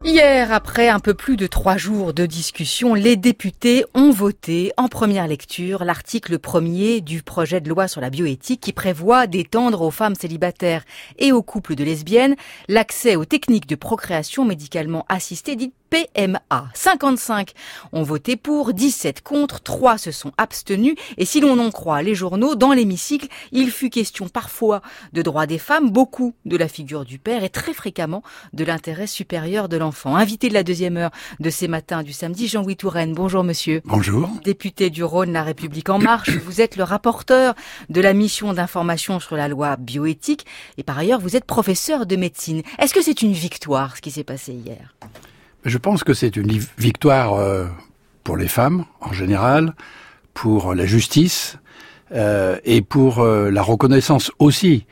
Hier, après un peu plus de 3 jours de discussion, les députés ont voté en première lecture l'article 1er du projet de loi sur la bioéthique qui prévoit d'étendre aux femmes célibataires et aux couples de lesbiennes l'accès aux techniques de procréation médicalement assistée dites PMA. 55 ont voté pour, 17 contre, 3 se sont abstenus. Et si l'on en croit les journaux, dans l'hémicycle, il fut question parfois de droits des femmes, beaucoup de la figure du père et très fréquemment de l'intérêt supérieur de l'enfant. Invité de la deuxième heure de ces matins du samedi, Jean-Louis Touraine. Bonjour monsieur. Bonjour. Député du Rhône, La République En Marche. Vous êtes le rapporteur de la mission d'information sur la loi bioéthique et par ailleurs vous êtes professeur de médecine. Est-ce que c'est une victoire ce qui s'est passé hier ? Je pense que c'est une victoire pour les femmes en général, pour la justice et pour la reconnaissance aussi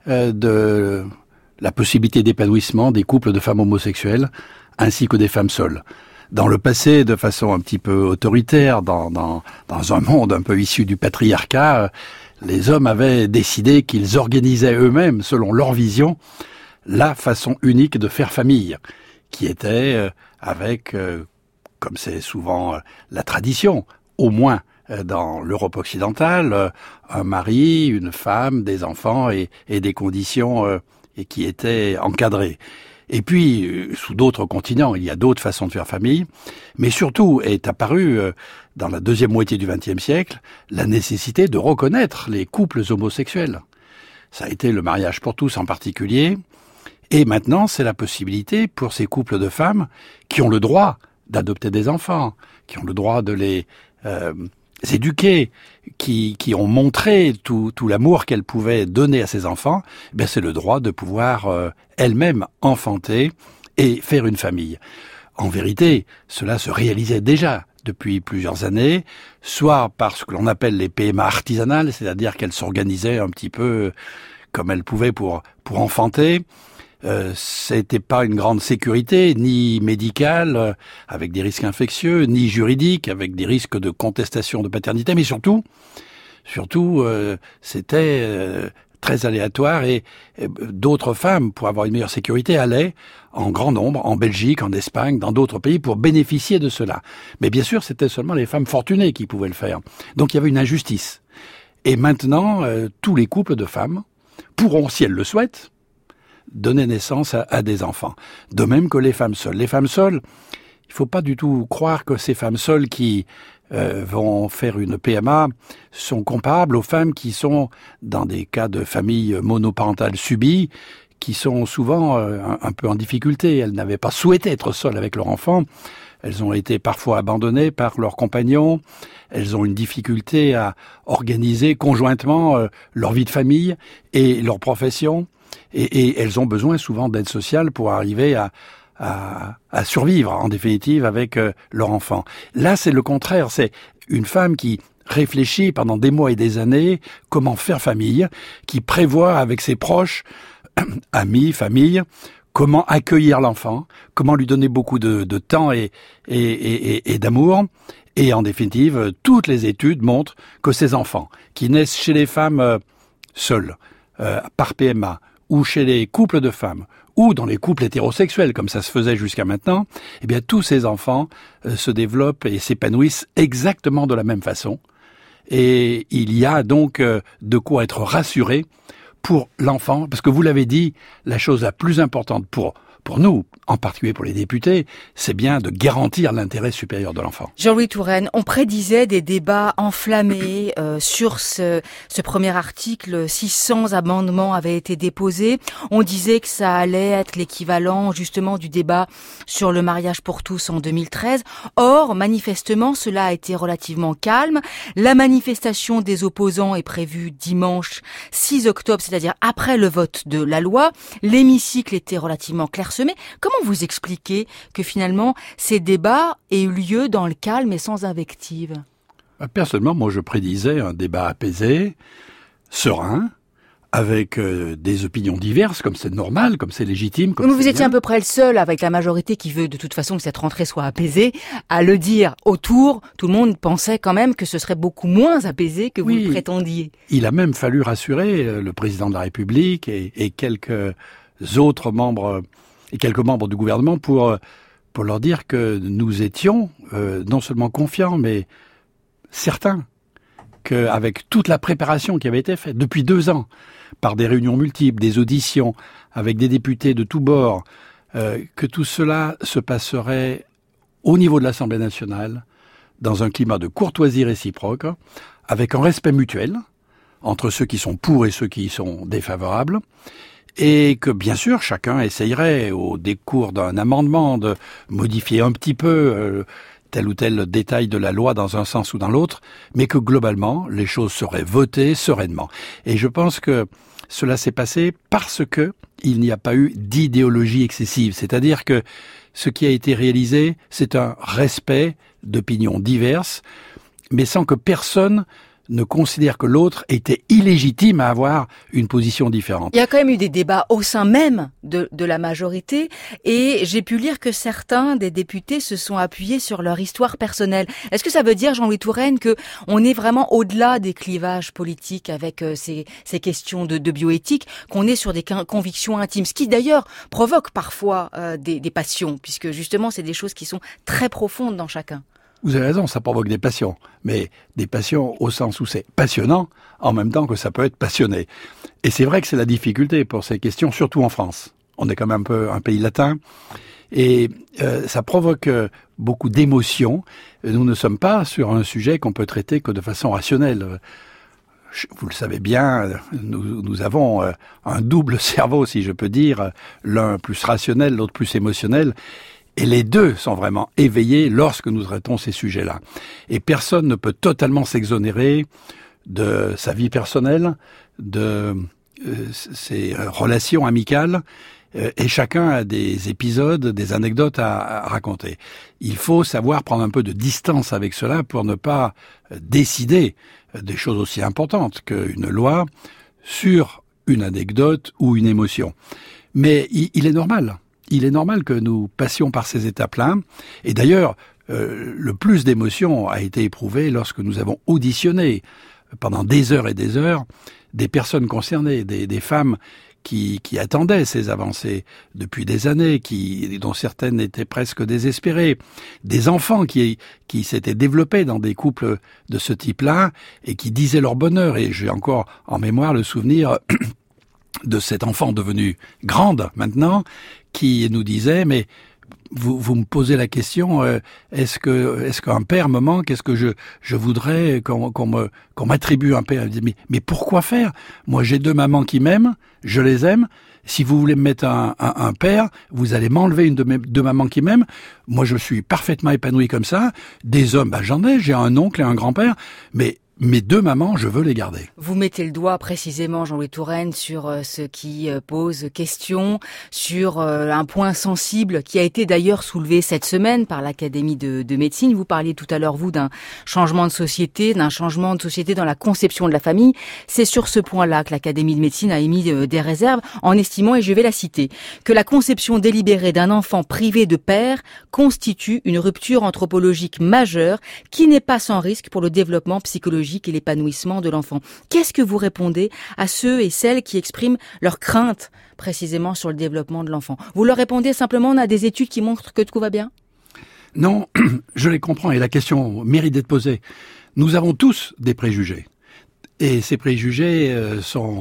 de la possibilité d'épanouissement des couples de femmes homosexuelles ainsi que des femmes seules. Dans le passé, de façon un petit peu autoritaire, dans un monde un peu issu du patriarcat, les hommes avaient décidé qu'ils organisaient eux-mêmes, selon leur vision, la façon unique de faire famille, qui était avec, comme c'est souvent la tradition, au moins dans l'Europe occidentale, un mari, une femme, des enfants et des conditions qui étaient encadrées. Et puis, sous d'autres continents, il y a d'autres façons de faire famille, mais surtout est apparue, dans la deuxième moitié du XXe siècle, la nécessité de reconnaître les couples homosexuels. Ça a été le mariage pour tous en particulier. Et maintenant, c'est la possibilité pour ces couples de femmes qui ont le droit d'adopter des enfants, qui ont le droit de les éduquer, qui ont montré tout l'amour qu'elles pouvaient donner à ces enfants, ben c'est le droit de pouvoir elles-mêmes enfanter et faire une famille. En vérité, cela se réalisait déjà depuis plusieurs années, soit par ce que l'on appelle les PMA artisanales, c'est-à-dire qu'elles s'organisaient un petit peu comme elles pouvaient pour enfanter. C'était pas une grande sécurité, ni médicale, avec des risques infectieux, ni juridique, avec des risques de contestation de paternité, mais surtout, c'était très aléatoire et d'autres femmes, pour avoir une meilleure sécurité, allaient en grand nombre en Belgique, en Espagne, dans d'autres pays pour bénéficier de cela. Mais bien sûr, c'était seulement les femmes fortunées qui pouvaient le faire. Donc il y avait une injustice. Et maintenant, tous les couples de femmes pourront, si elles le souhaitent, donner naissance à des enfants. De même que les femmes seules. Les femmes seules, il ne faut pas du tout croire que ces femmes seules qui vont faire une PMA sont comparables aux femmes qui sont dans des cas de famille monoparentale subie, qui sont souvent un peu en difficulté. Elles n'avaient pas souhaité être seules avec leur enfant. Elles ont été parfois abandonnées par leurs compagnons. Elles ont une difficulté à organiser conjointement leur vie de famille et leur profession. Et elles ont besoin souvent d'aide sociale pour arriver à survivre, en définitive, avec leur enfant. Là, c'est le contraire. C'est une femme qui réfléchit pendant des mois et des années comment faire famille, qui prévoit avec ses proches, amis, famille, comment accueillir l'enfant, comment lui donner beaucoup de temps et d'amour. Et en définitive, toutes les études montrent que ces enfants qui naissent chez les femmes seules, par PMA, ou chez les couples de femmes, ou dans les couples hétérosexuels, comme ça se faisait jusqu'à maintenant, eh bien tous ces enfants se développent et s'épanouissent exactement de la même façon. Et il y a donc de quoi être rassuré pour l'enfant, parce que vous l'avez dit, la chose la plus importante pour nous, en particulier pour les députés, c'est bien de garantir l'intérêt supérieur de l'enfant. Jean-Louis Touraine, on prédisait des débats enflammés sur ce premier article. 600 amendements avaient été déposés. On disait que ça allait être l'équivalent justement du débat sur le mariage pour tous en 2013. Or, manifestement, cela a été relativement calme. La manifestation des opposants est prévue dimanche 6 octobre, c'est-à-dire après le vote de la loi. L'hémicycle était relativement clairsemé. Comment vous expliquez que finalement ces débats aient eu lieu dans le calme et sans invective ? Personnellement, moi je prédisais un débat apaisé, serein, avec des opinions diverses, comme c'est normal, comme c'est légitime. Comme vous étiez à peu près le seul, avec la majorité qui veut de toute façon que cette rentrée soit apaisée, à le dire autour. Tout le monde pensait quand même que ce serait beaucoup moins apaisé que vous le prétendiez. Il a même fallu rassurer le président de la République et quelques autres membres et quelques membres du gouvernement pour leur dire que nous étions non seulement confiants, mais certains qu'avec toute la préparation qui avait été faite depuis 2 ans, par des réunions multiples, des auditions, avec des députés de tous bords, que tout cela se passerait au niveau de l'Assemblée nationale, dans un climat de courtoisie réciproque, avec un respect mutuel entre ceux qui sont pour et ceux qui y sont défavorables, et que bien sûr chacun essayerait au décours d'un amendement de modifier un petit peu tel ou tel détail de la loi dans un sens ou dans l'autre, mais que globalement les choses seraient votées sereinement. Et je pense que cela s'est passé parce que il n'y a pas eu d'idéologie excessive, c'est-à-dire que ce qui a été réalisé, c'est un respect d'opinions diverses, mais sans que personne ne considère que l'autre était illégitime à avoir une position différente. Il y a quand même eu des débats au sein même de la majorité et j'ai pu lire que certains des députés se sont appuyés sur leur histoire personnelle. Est-ce que ça veut dire, Jean-Louis Touraine, que on est vraiment au-delà des clivages politiques avec ces questions de bioéthique, qu'on est sur des convictions intimes, ce qui d'ailleurs provoque parfois des passions, puisque justement c'est des choses qui sont très profondes dans chacun. Vous avez raison, ça provoque des passions, mais des passions au sens où c'est passionnant, en même temps que ça peut être passionné. Et c'est vrai que c'est la difficulté pour ces questions, surtout en France. On est quand même un peu un pays latin, et ça provoque beaucoup d'émotions. Nous ne sommes pas sur un sujet qu'on peut traiter que de façon rationnelle. Vous le savez bien, nous avons un double cerveau, si je peux dire, l'un plus rationnel, l'autre plus émotionnel. Et les deux sont vraiment éveillés lorsque nous traitons ces sujets-là. Et personne ne peut totalement s'exonérer de sa vie personnelle, de ses relations amicales, et chacun a des épisodes, des anecdotes à raconter. Il faut savoir prendre un peu de distance avec cela pour ne pas décider des choses aussi importantes qu'une loi sur une anecdote ou une émotion. Mais il est normal. Il est normal que nous passions par ces étapes-là. Et d'ailleurs, le plus d'émotion a été éprouvé lorsque nous avons auditionné pendant des heures et des heures des personnes concernées, des femmes qui attendaient ces avancées depuis des années, dont certaines étaient presque désespérées, des enfants qui s'étaient développés dans des couples de ce type-là et qui disaient leur bonheur. Et j'ai encore en mémoire le souvenir de cet enfant devenu grande maintenant, qui nous disait, mais vous me posez la question, est-ce qu'un père me manque? Est-ce que je voudrais qu'on m'attribue un père? Mais pourquoi faire? Moi, j'ai 2 mamans qui m'aiment, je les aime. Si vous voulez me mettre un père, vous allez m'enlever une de mes 2 mamans qui m'aiment. Moi, je suis parfaitement épanoui comme ça. Des hommes, j'en ai, j'ai un oncle et un grand-père, mais mes 2 mamans, je veux les garder. Vous mettez le doigt précisément, Jean-Louis Touraine, sur ce qui pose question, sur un point sensible qui a été d'ailleurs soulevé cette semaine par l'Académie de médecine. Vous parliez tout à l'heure, vous, d'un changement de société dans la conception de la famille. C'est sur ce point-là que l'Académie de médecine a émis des réserves en estimant, et je vais la citer, que la conception délibérée d'un enfant privé de père constitue une rupture anthropologique majeure qui n'est pas sans risque pour le développement psychologique et l'épanouissement de l'enfant. Qu'est-ce que vous répondez à ceux et celles qui expriment leurs craintes précisément sur le développement de l'enfant? Vous leur répondez simplement, on a des études qui montrent que tout va bien? Non, je les comprends et la question mérite d'être posée. Nous avons tous des préjugés. Et ces préjugés sont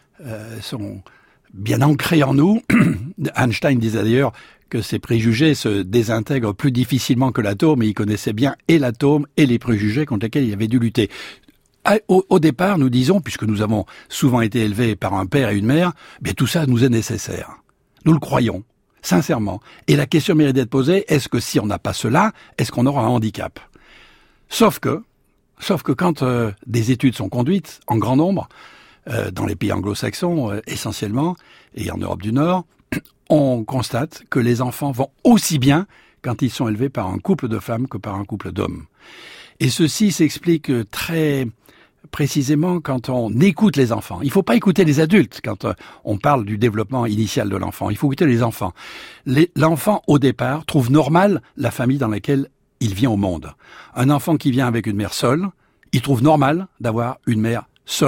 bien ancrés en nous. Einstein disait d'ailleurs que ces préjugés se désintègrent plus difficilement que l'atome, mais il connaissait bien et l'atome et les préjugés contre lesquels il avait dû lutter. Au départ, nous disons, puisque nous avons souvent été élevés par un père et une mère, bien tout ça nous est nécessaire. Nous le croyons, sincèrement. Et la question mérite d'être posée, est-ce que si on n'a pas cela, est-ce qu'on aura un handicap? Sauf que quand des études sont conduites en grand nombre, dans les pays anglo-saxons essentiellement, et en Europe du Nord, on constate que les enfants vont aussi bien quand ils sont élevés par un couple de femmes que par un couple d'hommes. Et ceci s'explique très précisément quand on écoute les enfants. Il ne faut pas écouter les adultes quand on parle du développement initial de l'enfant. Il faut écouter les enfants. L'enfant, au départ, trouve normal la famille dans laquelle il vient au monde. Un enfant qui vient avec une mère seule, il trouve normal d'avoir une mère seule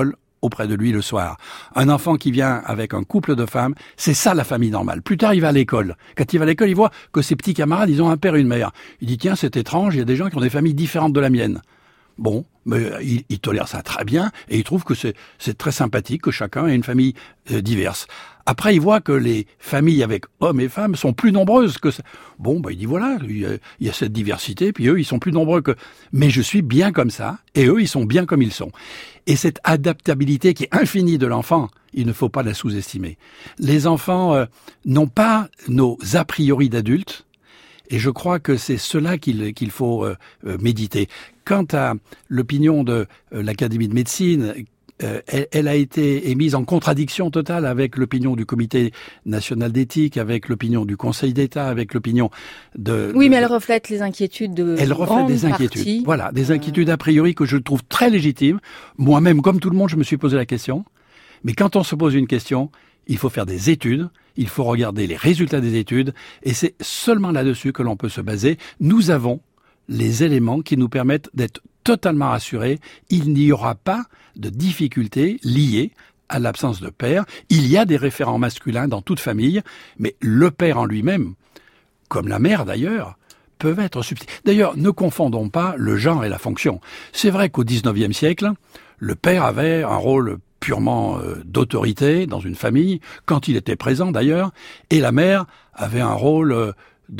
auprès de lui le soir. Un enfant qui vient avec un couple de femmes, c'est ça la famille normale. Plus tard, il va à l'école. Quand il va à l'école, il voit que ses petits camarades, ils ont un père et une mère. Il dit, tiens, c'est étrange, il y a des gens qui ont des familles différentes de la mienne. Bon, mais il tolère ça très bien et il trouve que c'est très sympathique que chacun ait une famille diverse. Après, il voit que les familles avec hommes et femmes sont plus nombreuses que ça. Bon, il dit voilà, il y a cette diversité, puis eux, ils sont plus nombreux que... Mais je suis bien comme ça, et eux, ils sont bien comme ils sont. Et cette adaptabilité qui est infinie de l'enfant, il ne faut pas la sous-estimer. Les enfants n'ont pas nos a priori d'adultes, et je crois que c'est cela qu'il faut méditer. Quant à l'opinion de l'Académie de médecine, elle a été émise en contradiction totale avec l'opinion du Comité national d'éthique, avec l'opinion du Conseil d'État, avec l'opinion de... Oui, mais elle reflète les inquiétudes de... Elle reflète des inquiétudes. Voilà, des inquiétudes a priori que je trouve très légitimes. Moi-même, comme tout le monde, je me suis posé la question. Mais quand on se pose une question, il faut faire des études, il faut regarder les résultats des études, et c'est seulement là-dessus que l'on peut se baser. Nous avons les éléments qui nous permettent d'être totalement rassurés. Il n'y aura pas de difficultés liées à l'absence de père. Il y a des référents masculins dans toute famille, mais le père en lui-même, comme la mère d'ailleurs, peuvent être substitués. D'ailleurs, ne confondons pas le genre et la fonction. C'est vrai qu'au XIXe siècle, le père avait un rôle purement d'autorité dans une famille, quand il était présent d'ailleurs, et la mère avait un rôle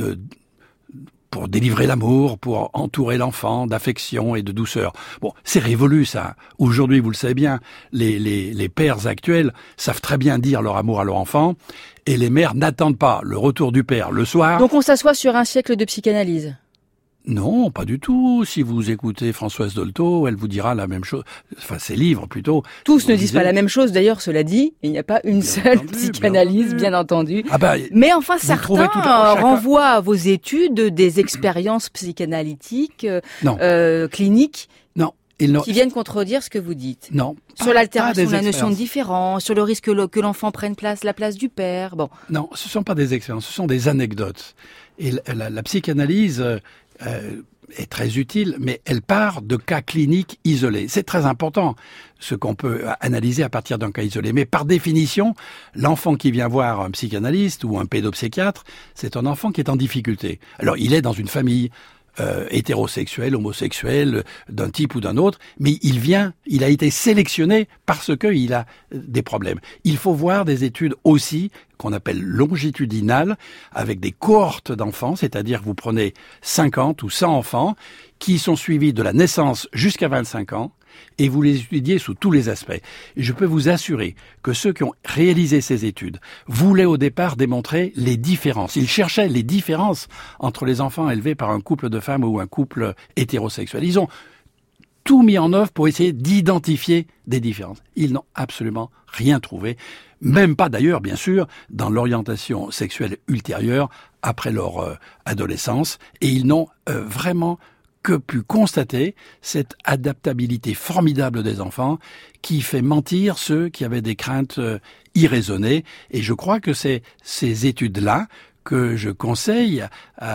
pour délivrer l'amour, pour entourer l'enfant d'affection et de douceur. Bon, c'est révolu ça. Aujourd'hui, vous le savez bien, les pères actuels savent très bien dire leur amour à leur enfant, et les mères n'attendent pas le retour du père le soir. Donc on s'assoit sur un siècle de psychanalyse? Non, pas du tout. Si vous écoutez Françoise Dolto, elle vous dira la même chose. Enfin, ses livres, plutôt. Tous ne disent pas la même chose, d'ailleurs, cela dit. Il n'y a pas une seule psychanalyse, bien entendu. Mais enfin, certains renvoient à vos études des expériences psychanalytiques, cliniques. Non. Qui viennent contredire ce que vous dites. Non. Sur l'altération de la notion de différence, sur le risque que l'enfant prenne la place du père. Bon. Non, ce ne sont pas des expériences, ce sont des anecdotes. Et la psychanalyse est très utile, mais elle part de cas cliniques isolés. C'est très important, ce qu'on peut analyser à partir d'un cas isolé. Mais par définition, l'enfant qui vient voir un psychanalyste ou un pédopsychiatre, c'est un enfant qui est en difficulté. Alors, il est dans une famille hétérosexuel, homosexuel, d'un type ou d'un autre, mais il a été sélectionné parce qu'il a des problèmes. Il faut voir des études aussi, qu'on appelle longitudinales, avec des cohortes d'enfants, c'est-à-dire que vous prenez 50 ou 100 enfants qui sont suivis de la naissance jusqu'à 25 ans, et vous les étudiez sous tous les aspects. Et je peux vous assurer que ceux qui ont réalisé ces études voulaient au départ démontrer les différences. Ils cherchaient les différences entre les enfants élevés par un couple de femmes ou un couple hétérosexuel. Ils ont tout mis en œuvre pour essayer d'identifier des différences. Ils n'ont absolument rien trouvé, même pas d'ailleurs, bien sûr, dans l'orientation sexuelle ultérieure après leur adolescence, et ils n'ont vraiment que pu constater cette adaptabilité formidable des enfants qui fait mentir ceux qui avaient des craintes irraisonnées. Et je crois que c'est ces études-là que je conseille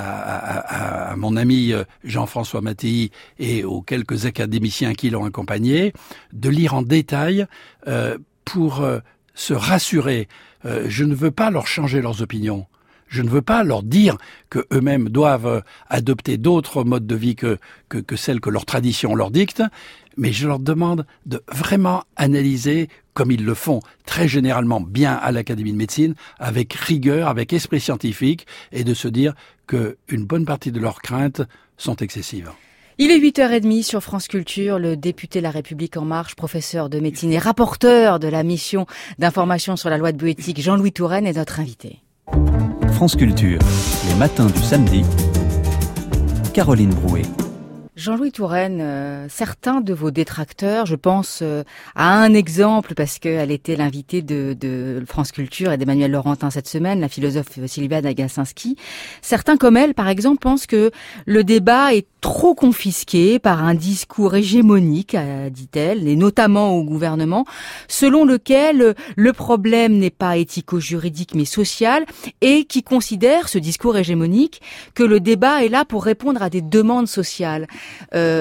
à mon ami Jean-François Mattei et aux quelques académiciens qui l'ont accompagné, de lire en détail pour se rassurer. Je ne veux pas leur changer leurs opinions. Je ne veux pas leur dire que eux-mêmes doivent adopter d'autres modes de vie que celles que leur tradition leur dicte, mais je leur demande de vraiment analyser, comme ils le font très généralement bien à l'Académie de médecine, avec rigueur, avec esprit scientifique, et de se dire qu'une bonne partie de leurs craintes sont excessives. Il est 8h30 sur France Culture. Le député La République En Marche, professeur de médecine et rapporteur de la mission d'information sur la loi de bioéthique, Jean-Louis Touraine, est notre invité. France Culture, les matins du samedi, Caroline Brouet. Jean-Louis Touraine, certains de vos détracteurs, je pense à un exemple parce qu'elle était l'invitée de France Culture et d'Emmanuel Laurentin cette semaine, la philosophe Sylvia Agacinski. Certains comme elle, par exemple, pensent que le débat est trop confisqué par un discours hégémonique, dit-elle, et notamment au gouvernement, selon lequel le problème n'est pas éthico-juridique mais social, et qui considère, ce discours hégémonique, que le débat est là pour répondre à des demandes sociales.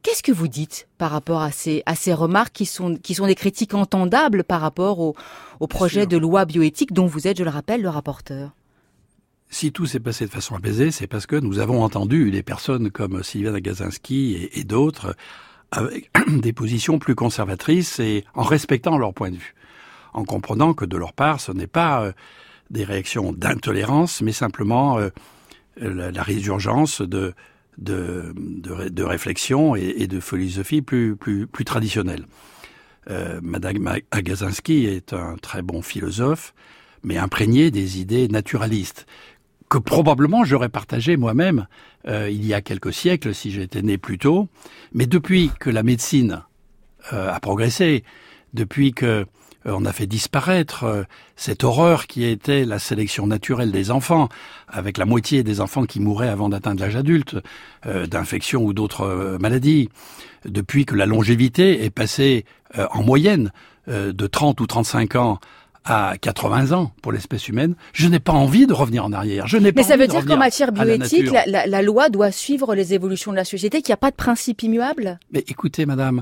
Qu'est-ce que vous dites par rapport à ces remarques qui sont des critiques entendables par rapport au projet de loi bioéthique dont vous êtes, je le rappelle, le rapporteur? Si tout s'est passé de façon apaisée, c'est parce que nous avons entendu des personnes comme Sylviane Agacinski et d'autres avec des positions plus conservatrices et en respectant leur point de vue, en comprenant que de leur part, ce n'est pas des réactions d'intolérance, mais simplement la résurgence de réflexion et de philosophie plus traditionnelle. Madame Agacinski est un très bon philosophe, mais imprégné des idées naturalistes, que probablement j'aurais partagé moi-même il y a quelques siècles si j'étais né plus tôt. Mais depuis que la médecine a progressé, depuis que on a fait disparaître cette horreur qui était la sélection naturelle des enfants, avec la moitié des enfants qui mouraient avant d'atteindre l'âge adulte, d'infections ou d'autres maladies, depuis que la longévité est passée en moyenne de 30 ou 35 ans à 80 ans pour l'espèce humaine, je n'ai pas envie de revenir en arrière. Mais ça veut dire qu'en matière bioéthique, la loi doit suivre les évolutions de la société, qu'il n'y a pas de principe immuable? Mais écoutez, madame,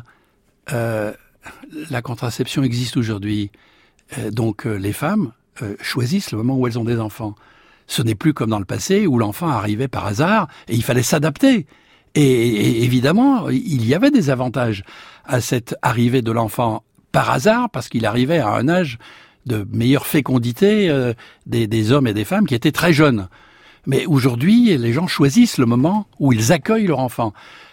la contraception existe aujourd'hui. Donc les femmes choisissent le moment où elles ont des enfants. Ce n'est plus comme dans le passé où l'enfant arrivait par hasard et il fallait s'adapter. Et évidemment, il y avait des avantages à cette arrivée de l'enfant par hasard parce qu'il arrivait à un âge de meilleure fécondité des hommes et des femmes qui étaient très jeunes. Mais aujourd'hui, les gens choisissent le moment où ils accueillent leur enfant.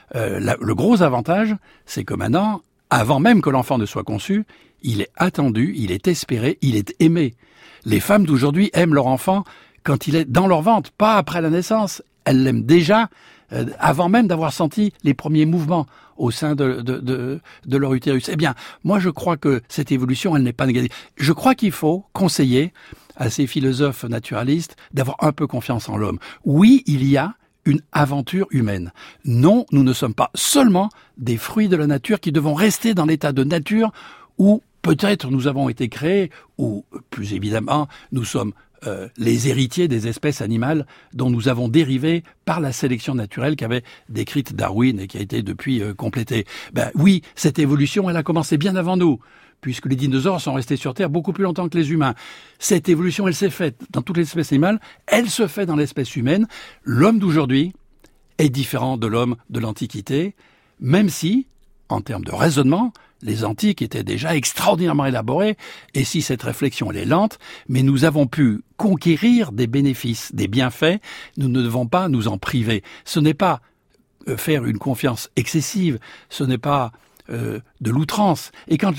Le gros avantage, c'est que maintenant, avant même que l'enfant ne soit conçu, il est attendu, il est espéré, il est aimé. Les femmes d'aujourd'hui aiment leur enfant quand il est dans leur ventre, pas après la naissance. Elles l'aiment déjà avant même d'avoir senti les premiers mouvements au sein de leur utérus. Eh bien, moi je crois que cette évolution, elle n'est pas négative. Je crois qu'il faut conseiller à ces philosophes naturalistes d'avoir un peu confiance en l'homme. Oui, il y a une aventure humaine. Non, nous ne sommes pas seulement des fruits de la nature qui devons rester dans l'état de nature où peut-être nous avons été créés, ou plus évidemment, nous sommes les héritiers des espèces animales dont nous avons dérivé par la sélection naturelle qu'avait décrite Darwin et qui a été depuis complétée. Ben oui, cette évolution, elle a commencé bien avant nous, puisque les dinosaures sont restés sur Terre beaucoup plus longtemps que les humains. Cette évolution, elle s'est faite dans toutes les espèces animales, elle se fait dans l'espèce humaine. L'homme d'aujourd'hui est différent de l'homme de l'Antiquité, même si, en termes de raisonnement, les antiques étaient déjà extraordinairement élaborés, et si cette réflexion elle est lente, mais nous avons pu conquérir des bénéfices, des bienfaits, nous ne devons pas nous en priver. Ce n'est pas faire une confiance excessive, ce n'est pas de l'outrance. Et quand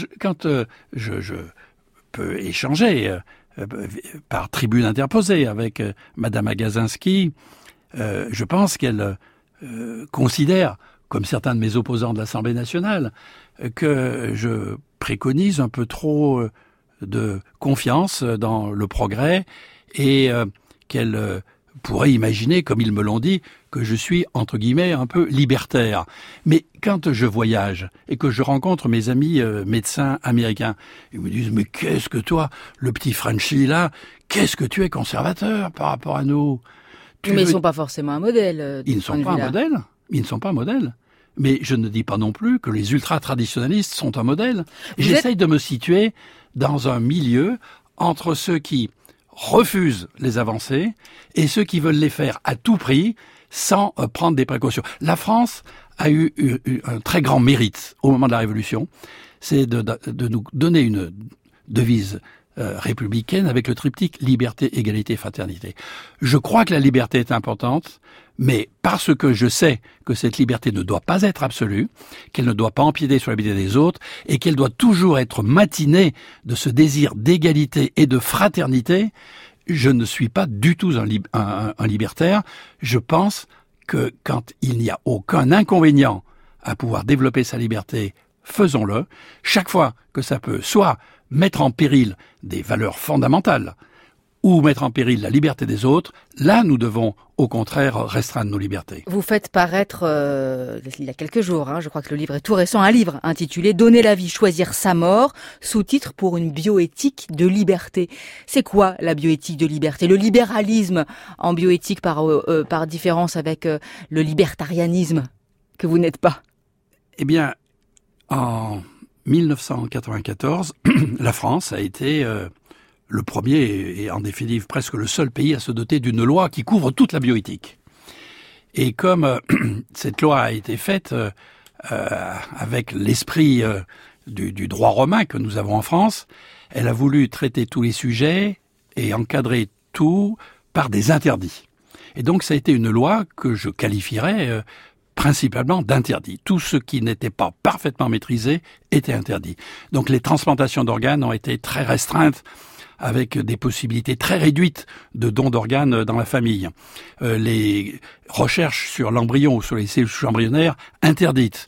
je peux échanger par tribune interposée avec Madame Agacinski, je pense qu'elle considère, comme certains de mes opposants de l'Assemblée nationale, que je préconise un peu trop de confiance dans le progrès et qu'elle pourrait imaginer, comme ils me l'ont dit, que je suis, entre guillemets, un peu libertaire. Mais quand je voyage et que je rencontre mes amis médecins américains, ils me disent « Mais qu'est-ce que toi, le petit Frenchie là, qu'est-ce que tu es conservateur par rapport à nous ?» Mais ils ne sont pas forcément un modèle. Ils ne sont pas un modèle. Ils ne sont pas un modèle. Mais je ne dis pas non plus que les ultra-traditionalistes sont un modèle. J'essaye de me situer dans un milieu entre ceux qui refusent les avancées et ceux qui veulent les faire à tout prix sans prendre des précautions. La France a eu un très grand mérite au moment de la Révolution, c'est de nous donner une devise républicaine avec le triptyque liberté, égalité, fraternité. Je crois que la liberté est importante, mais parce que je sais que cette liberté ne doit pas être absolue, qu'elle ne doit pas empiéter sur la liberté des autres, et qu'elle doit toujours être matinée de ce désir d'égalité et de fraternité, je ne suis pas du tout un libertaire. Je pense que quand il n'y a aucun inconvénient à pouvoir développer sa liberté, faisons-le. Chaque fois que ça peut soit mettre en péril des valeurs fondamentales ou mettre en péril la liberté des autres, là nous devons au contraire restreindre nos libertés. Vous faites paraître, il y a quelques jours, je crois que le livre est tout récent, un livre intitulé « Donner la vie, choisir sa mort », sous-titre pour une bioéthique de liberté. C'est quoi la bioéthique de liberté? Le libéralisme en bioéthique par différence avec le libertarianisme que vous n'êtes pas? Eh bien, en 1994, la France a été le premier et en définitive presque le seul pays à se doter d'une loi qui couvre toute la bioéthique. Et comme cette loi a été faite avec l'esprit du droit romain que nous avons en France, elle a voulu traiter tous les sujets et encadrer tout par des interdits. Et donc ça a été une loi que je qualifierais principalement d'interdit. Tout ce qui n'était pas parfaitement maîtrisé était interdit. Donc les transplantations d'organes ont été très restreintes, avec des possibilités très réduites de dons d'organes dans la famille. Les recherches sur l'embryon ou sur les cellules embryonnaires interdites.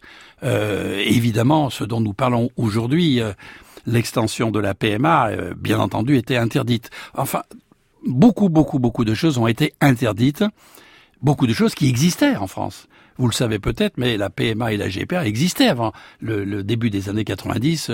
Évidemment, ce dont nous parlons aujourd'hui, l'extension de la PMA, bien entendu, était interdite. Enfin, beaucoup de choses ont été interdites. Beaucoup de choses qui existaient en France. Vous le savez peut-être, mais la PMA et la GPA existaient avant le début des années 90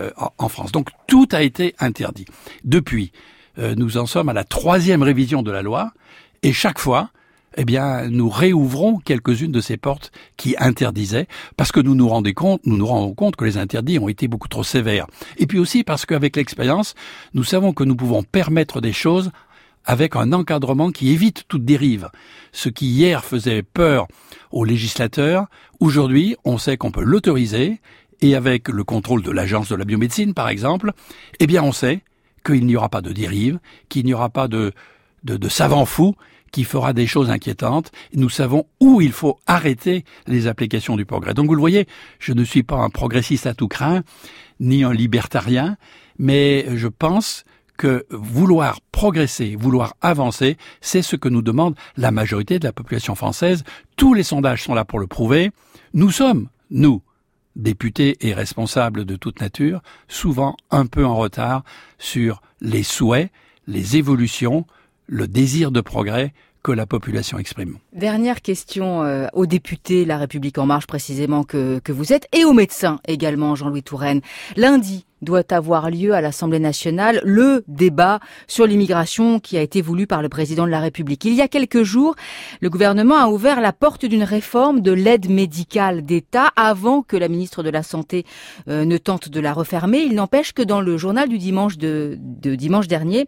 en France. Donc tout a été interdit. Depuis, nous en sommes à la 3e révision de la loi, et chaque fois, eh bien, nous réouvrons quelques-unes de ces portes qui interdisaient, parce que nous nous rendons compte que les interdits ont été beaucoup trop sévères. Et puis aussi parce qu'avec l'expérience, nous savons que nous pouvons permettre des choses avec un encadrement qui évite toute dérive. Ce qui hier faisait peur aux législateurs, aujourd'hui, on sait qu'on peut l'autoriser, et avec le contrôle de l'Agence de la biomédecine, par exemple, eh bien on sait qu'il n'y aura pas de dérive, qu'il n'y aura pas de savant fou qui fera des choses inquiétantes. Nous savons où il faut arrêter les applications du progrès. Donc vous le voyez, je ne suis pas un progressiste à tout crin, ni un libertarien, mais je pense que vouloir progresser, vouloir avancer, c'est ce que nous demande la majorité de la population française. Tous les sondages sont là pour le prouver. Nous sommes, nous, députés et responsables de toute nature, souvent un peu en retard sur les souhaits, les évolutions, le désir de progrès que la population exprime. Dernière question aux députés La République En Marche précisément que vous êtes, et aux médecins également, Jean-Louis Touraine. Lundi doit avoir lieu à l'Assemblée nationale le débat sur l'immigration qui a été voulu par le président de la République. Il y a quelques jours, le gouvernement a ouvert la porte d'une réforme de l'aide médicale d'État avant que la ministre de la Santé ne tente de la refermer. Il n'empêche que dans le journal du dimanche de dimanche dernier,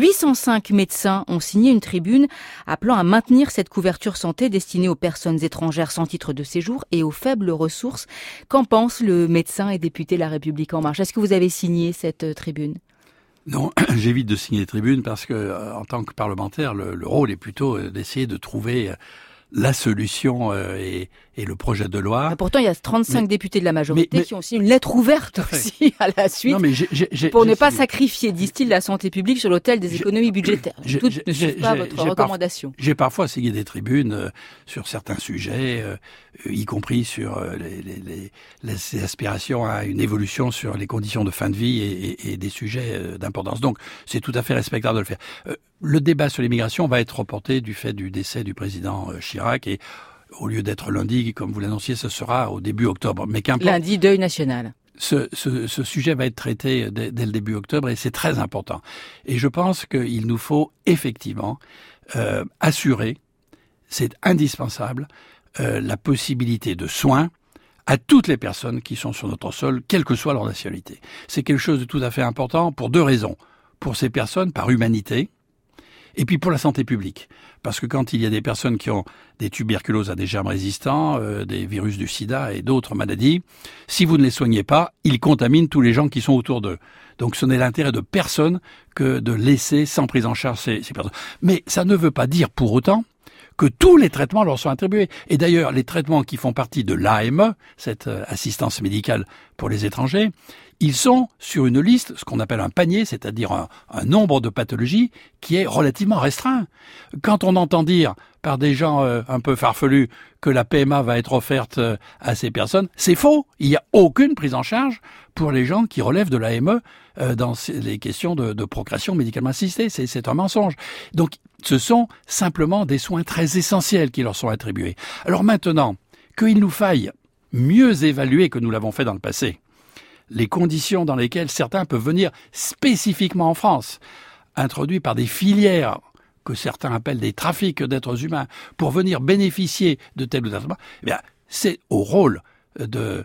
805 médecins ont signé une tribune appelant à maintenir cette couverture santé destinée aux personnes étrangères sans titre de séjour et aux faibles ressources. Qu'en pense le médecin et député La République En Marche? Est-ce que vous avez signé cette tribune? Non, j'évite de signer les tribunes parce que, en tant que parlementaire, le rôle est plutôt d'essayer de trouver la solution et le projet de loi. Mais pourtant, il y a 35 députés de la majorité qui ont signé une lettre ouverte aussi à la suite pour ne pas sacrifier, disent-ils, la santé publique sur l'autel des économies budgétaires. Toutes ne suivent pas votre recommandation. J'ai parfois signé des tribunes sur certains sujets, y compris sur les aspirations à une évolution sur les conditions de fin de vie et des sujets d'importance. Donc, c'est tout à fait respectable de le faire. Le débat sur l'immigration va être reporté du fait du décès du président Chirac et au lieu d'être lundi, comme vous l'annonciez, ce sera au début octobre. Mais qu'importe. Lundi, deuil national. Ce sujet va être traité dès le début octobre et c'est très important. Et je pense qu'il nous faut effectivement assurer, c'est indispensable, la possibilité de soins à toutes les personnes qui sont sur notre sol, quelle que soit leur nationalité. C'est quelque chose de tout à fait important pour deux raisons. Pour ces personnes, par humanité, et puis pour la santé publique. Parce que quand il y a des personnes qui ont des tuberculoses à des germes résistants, des virus du sida et d'autres maladies, si vous ne les soignez pas, ils contaminent tous les gens qui sont autour d'eux. Donc ce n'est l'intérêt de personne que de laisser sans prise en charge ces personnes. Mais ça ne veut pas dire pour autant que tous les traitements leur sont attribués. Et d'ailleurs, les traitements qui font partie de l'AME, cette assistance médicale pour les étrangers, ils sont sur une liste, ce qu'on appelle un panier, c'est-à-dire un nombre de pathologies qui est relativement restreint. Quand on entend dire par des gens un peu farfelus que la PMA va être offerte à ces personnes, c'est faux. Il n'y a aucune prise en charge pour les gens qui relèvent de l'AME dans les questions de procréation médicalement assistée. C'est un mensonge. Donc, ce sont simplement des soins très essentiels qui leur sont attribués. Alors maintenant, qu'il nous faille mieux évaluer que nous l'avons fait dans le passé, les conditions dans lesquelles certains peuvent venir spécifiquement en France, introduits par des filières que certains appellent des trafics d'êtres humains, pour venir bénéficier de tel ou tel traitement, eh bien, c'est au rôle de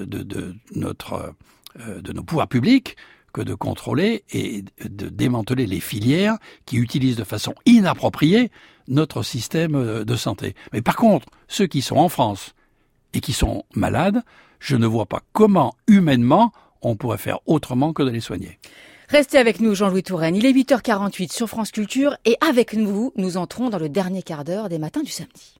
nos pouvoirs publics que de contrôler et de démanteler les filières qui utilisent de façon inappropriée notre système de santé. Mais par contre, ceux qui sont en France et qui sont malades, je ne vois pas comment, humainement, on pourrait faire autrement que de les soigner. Restez avec nous, Jean-Louis Touraine. Il est 8h48 sur France Culture et avec nous entrons dans le dernier quart d'heure des matins du samedi.